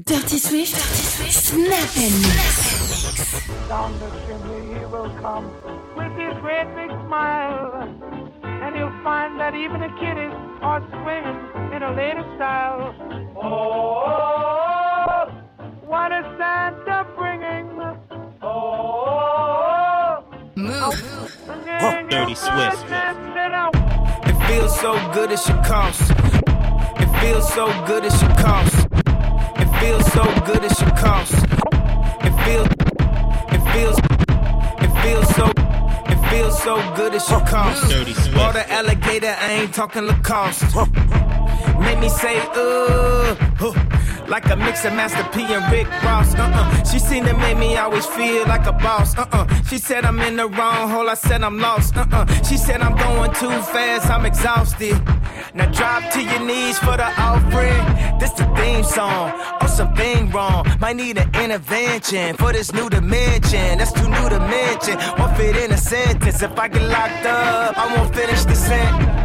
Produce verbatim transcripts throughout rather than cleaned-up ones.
Dirty Swift, Dirty Swift, Snap and Mix. Down the chimney he will come with his great big smile, and he'll find that even the kiddies are swinging in a latest style. Oh, what is Santa bringing? Oh, move. Dirty Swift. It feels so good it should cost. It feels so good it should cost. It feels so good it should cost. It feels, it feels, it feels so, it feels so good it should cost. Dirty Swift. Bought an alligator, I ain't talking Lacoste. Make me say, uh, huh, like a mix of Master P and Rick Ross. Uh-uh. She seen it made me always feel like a boss. Uh-uh. She said I'm in the wrong hole, I said I'm lost. Uh-uh. She said I'm going too fast, I'm exhausted. Now drop to your knees for the offering. This the theme song, or something wrong. Might need an intervention for this new dimension. That's too new to mention. Won't fit in a sentence. If I get locked up, I won't finish the sentence.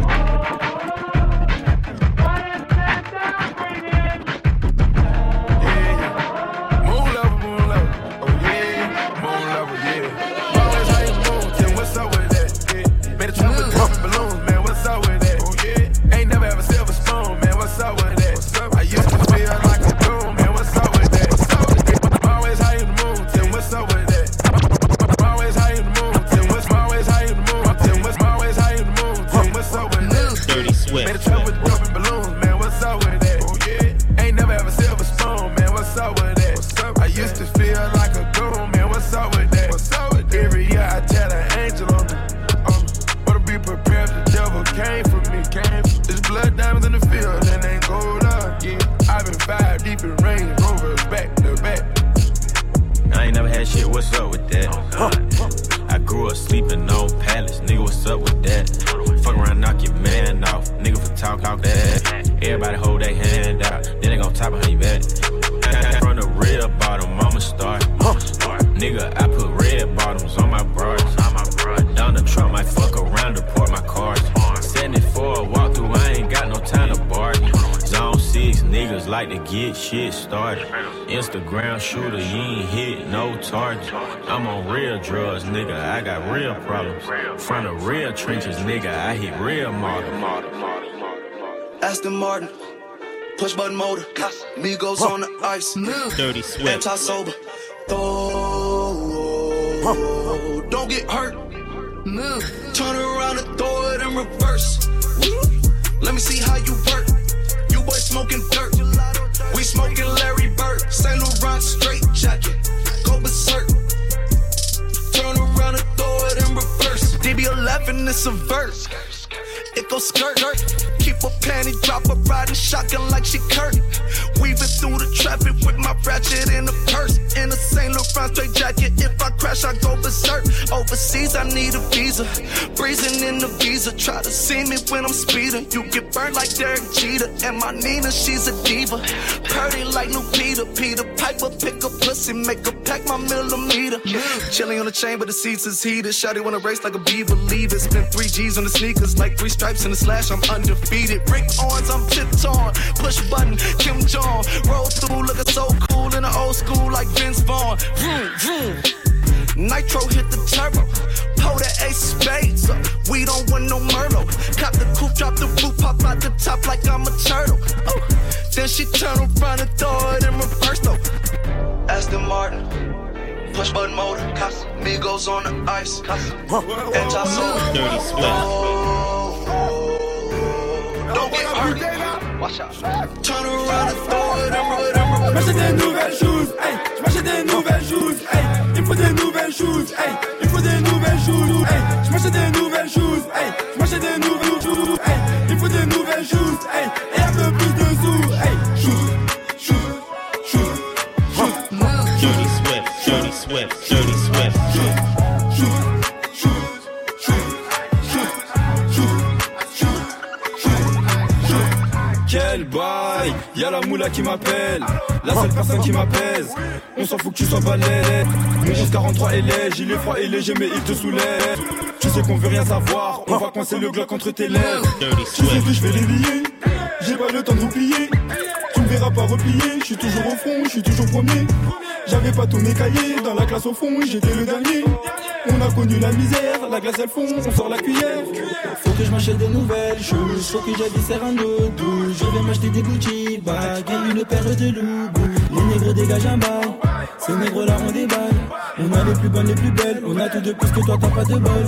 Shit started. Instagram shooter, you ain't hit no target. I'm on real drugs, nigga. I got real problems. Front of real trenches, nigga. I hit real model. Aston Martin, push button motor. Migos on the ice. Dirty Swift. Anti-sober. Throw. Don't get hurt. Move. Turn around and throw it in reverse. Let me see how you work. You boys smoking dirt. We smoking Larry Bird, Saint Laurent straight jacket, go berserk. Turn around and throw it in reverse. D B eleven is a verse. It goes skirt, skirt. Keep a panty, drop a riding shotgun like she Kurt. Weaving through the traffic with my ratchet in a purse. In a Saint Laurent straight jacket. If I crash, I go berserk. Overseas, I need a visa. Breezing in the visa. Try to see me when I'm speeding. You get burned like Derek Jeter. And my Nina, she's a diva. Purdy like new Peter. Peter Piper, pick a pussy, make her pack my millimeter. Chilling on the chain, but the seats is heated. Shawty wanna race like a beaver. Leave it. Spent three G's on the sneakers. Like three stripes in the slash, I'm undefeated. Rick Owens, I'm tip-torn. Push button, Kim Jong. Roll through, looking so cool in the old school like Vince Vaughn. Vroom, vroom. Nitro hit the turbo. Pull the ace of spades up. We don't win no Merlot. Cop the coupe, drop the roof, pop out the top like I'm a turtle. Oh. Then she turn around and throw it in reverse though. Aston Martin, push button motor. Migos on the ice. Anti-sober. Dirty Swift. Don't get hurt. Watch out. Turn around and throw it in reverse. J'm'achète des nouvelles choses, hey. J'm'achète des nouvelles choses, hey. Il me faut des nouvelles choses, hey. Il me faut des nouvelles choses, hey. J'm'achète des nouvelles choses, hey. J'm'achète des nouvelles choses, hey. Il me faut des nouvelles choses, hey. Et un peu plus de sous, hey. Shoot, shoot, shoot, shoot. Dirty Swift, Dirty Swift, Dirty Swift. Shoot, shoot, shoot, shoot, shoot, shoot, shoot, shoot. Quel bail, y'a la moula qui m'appelle. La seule personne qui m'apaise. On s'en fout que tu sois balèze. Mon onze quarante-trois est léger, il est froid et léger mais il te soulève. Tu sais qu'on veut rien savoir, on va coincer le glock entre tes lèvres. Tu sais que je vais les lier, j'ai pas le temps d'oublier. Tu me verras pas replier, je suis toujours au front, je suis toujours premier. J'avais pas tous mes cahiers, dans la classe au fond, j'étais le dernier. On a connu la misère, la glace elle fond, on sort la cuillère. Faut que je m'achète des nouvelles choses, faut que j'avise un dodo. Je vais m'acheter des Gucci bags et une paire de loups. Les négros dégagent un bail, ces négros là on déballe. On a les plus bonnes, les plus belles, on a tout de plus que toi t'as pas de bol.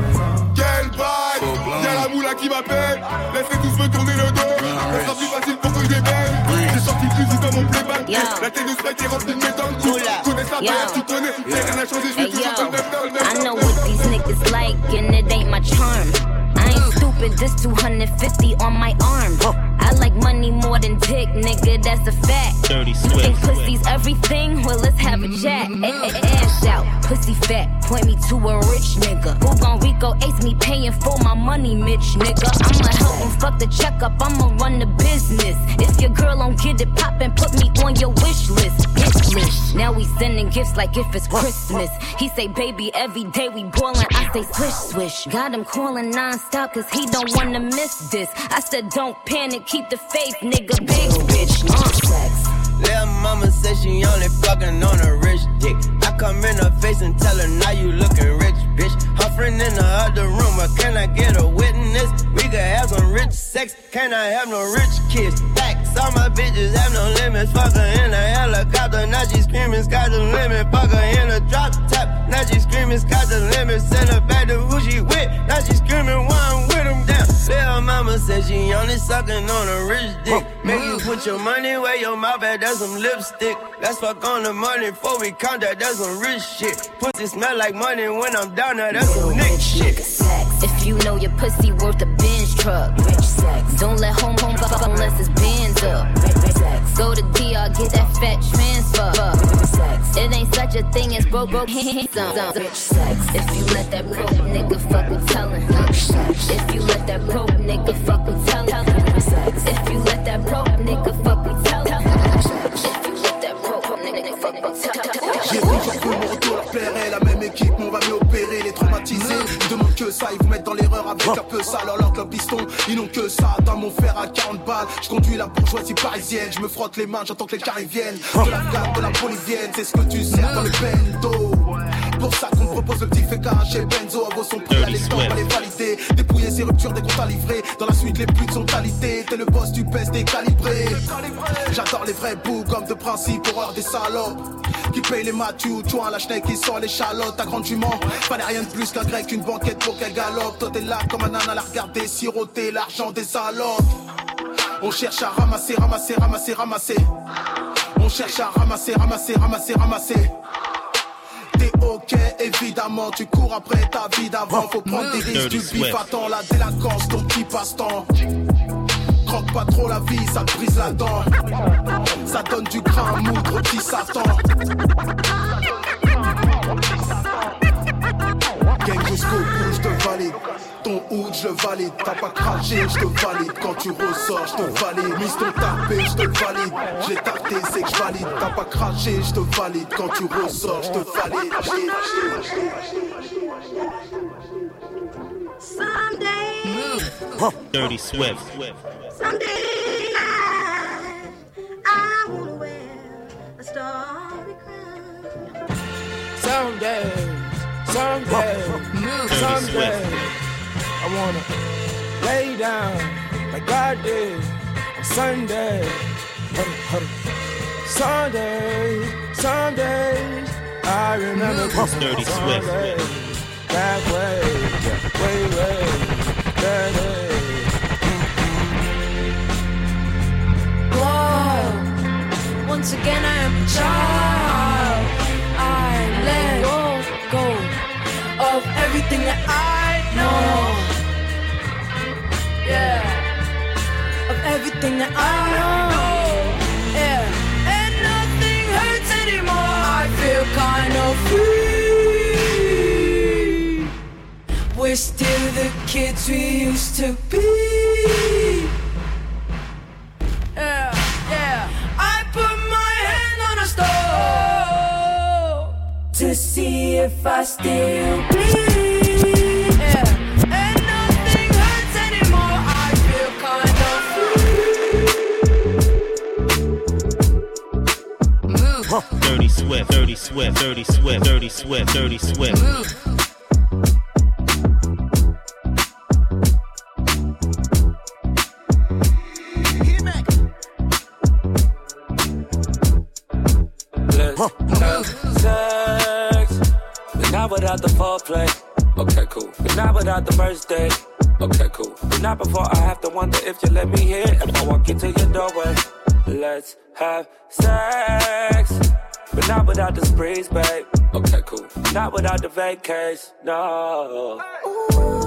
Quel bail, y'a la moula qui m'appelle. Laissez tous me tourner le dos, ça sera plus facile pour que je les baise. J'ai sorti le fusil dans mon playback, la tête de spec est remplie de métal. Connais ça, d'ailleurs tu connais, mais rien n'a changé, je suis toujours comme neuf dans le neuf. I know what these niggas like and it ain't my charm. I ain't stupid, this two hundred fifty on my arm. I like money more than dick, nigga, that's a fact. Dirty You Swift. think pussy's everything? Well, let's have a chat. Ass out, pussy fat, point me to a rich nigga. Who gon' Rico ace me paying for my money, Mitch, nigga? I'ma help him fuck the checkup, I'ma run the business. If your girl don't get it poppin', put me on your wish list, bitch list. Now we sending gifts like if it's Christmas. He say, baby, every day we ballin', I say swish, swish. Got him calling non-stop cause he don't wanna miss this. I said don't panic, keep the faith, nigga, big bitch, uh. Sex. Lil' mama said she only fucking on a rich dick. I come in her face and tell her now you looking rich, bitch. Her friend in the other room, but can I get a witness? We could have some rich sex, can I have no rich kids? Facts, all my bitches have no limits. Fuck her in a helicopter, now she screaming, sky's the limit. Fuck her in a drop top, now she screaming, sky's the limit. Send her back to who she with, now she screaming, why I'm with him down. Lil' mama said she only sucking on a rich dick. Make you put your money where your mouth at, that's some lipstick. Let's fuck on the money before we count that, that's some rich shit. Pussy smell like money when I'm down there, that's some Nick shit. If you know your pussy worth a Benz truck, rich sex. Don't let home home fuck unless it's bands up. Rich sex. Go to D R, get that fat transfer. Rich sex. It ain't such a thing as broke broke handsome. Rich sex. If you let that broke nigga fuck with tellin'. Rich sex. If you let that broke nigga fuck with tellin'. Rich sex. If you let that broke nigga fuck with tellin'. If you let that broke nigga fuck with tellin'. J'ai toujours cru mon retour leur plairait. La même équipe, on va mieux opérer, les traumatiser. Ils demandent que ça, ils vous mettent dans l'erreur avec un peu ça. Alors leur club piston, ils n'ont que ça. Dans mon fer à quarante balles, je conduis la bourgeoisie parisienne. Je me frotte les mains, j'entends que les carrés viennent. De la flamme, de la bolivienne, c'est ce que tu sers dans le bendo. Pour ça qu'on propose le petit féca chez Benzo. À vos son prix, à l'étang, on va les valider. Dépouiller ces ruptures, des comptes à livrer. Dans la suite, les putes sont qualité. T'es le boss, tu pèses décalibré. J'adore les vrais bouts comme de principe, horreur des salopes. Qui paye les matus, tu vois la schneck qui sort les chalotes. Ta grande jument, fallait rien de plus qu'un grec, une banquette pour qu'elle galope. Toi t'es là comme un âne à la regarder, siroter l'argent des salopes. On cherche à ramasser, ramasser, ramasser, ramasser. On cherche à ramasser, ramasser, ramasser, ramasser. T'es ok, évidemment, tu cours après ta vie d'avant. Faut prendre des risques, du bif, attends la délinquance, ton petit passe-temps. Croque pas trop la vie, ça te brise la dent. Ça donne du grain à moudre, petit Satan. Gang jusqu'au bout, je te valide. Ton hood, je le valide. T'as pas craché, je te valide. Quand tu ressors, je te valide. Mise ton tapé, je te valide. Je l'ai tacté, c'est que je valide. T'as pas craché, je te valide. Quand tu ressors, je te valide. Someday, Dirty Swift. someday I, I wanna wear a starry crown. Someday, someday, someday, I wanna lay down like God did on Sunday. Huddle, huddle. Sunday, Sundays, I remember this Dirty Sunday. Swift. That way, way, way, that way. Whoa, once again I am a child. I let go, go of everything that I know. Yeah, of everything that I know. Yeah, and nothing hurts anymore. I feel kind of free. We're still the kids we used to be. Yeah, yeah. I put my hand on a stove to see if I still bleed. Yeah, and nothing hurts anymore. I feel kind of free. Dirty Swift, Dirty Swift, Dirty Swift, Dirty Swift, Dirty Swift. Sex, but not without the foreplay. Okay, cool. But not without the first date. Okay, cool. But not before I have to wonder if you let me hit. If I walk into your doorway, let's have sex. But not without the sprees, babe. Okay, cool. Not without the vacays, no. Ooh.